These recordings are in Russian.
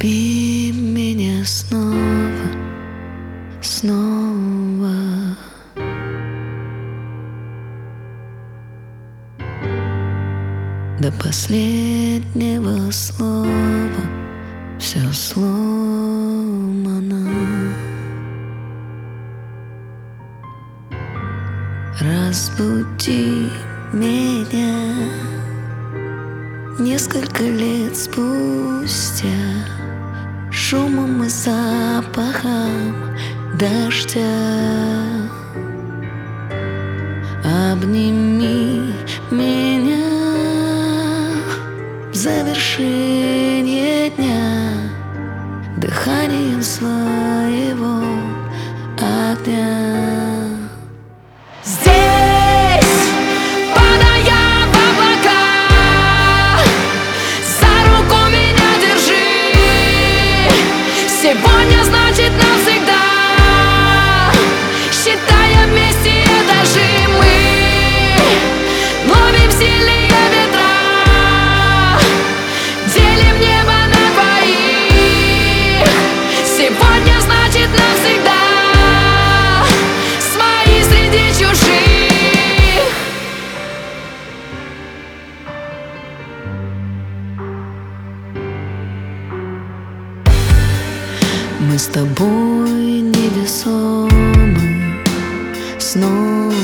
Люби меня снова, снова. До последнего слова все сломано. Разбуди меня несколько лет спустя, шумом и запахом дождя. Обними меня в завершение дня дыханием своего огня. Здесь, падая в облака, за руку меня держи. Сегодня значит навсегда, считая вместе этажи, мы ловим сильные ветра, делим небо на двоих. Сегодня значит навсегда, свои среди чужих. Мы с тобой невесомы снова.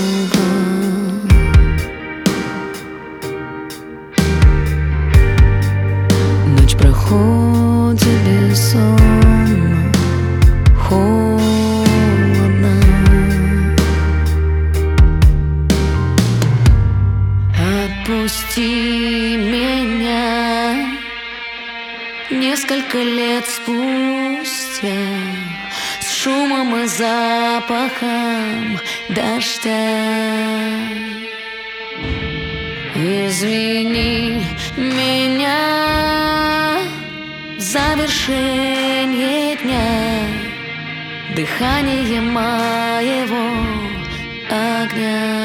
Ночь проходит бессонно, холодно. Отпусти меня несколько лет спустя, с шумом и запахом дождя. Извини меня в завершение дня дыхание моего огня.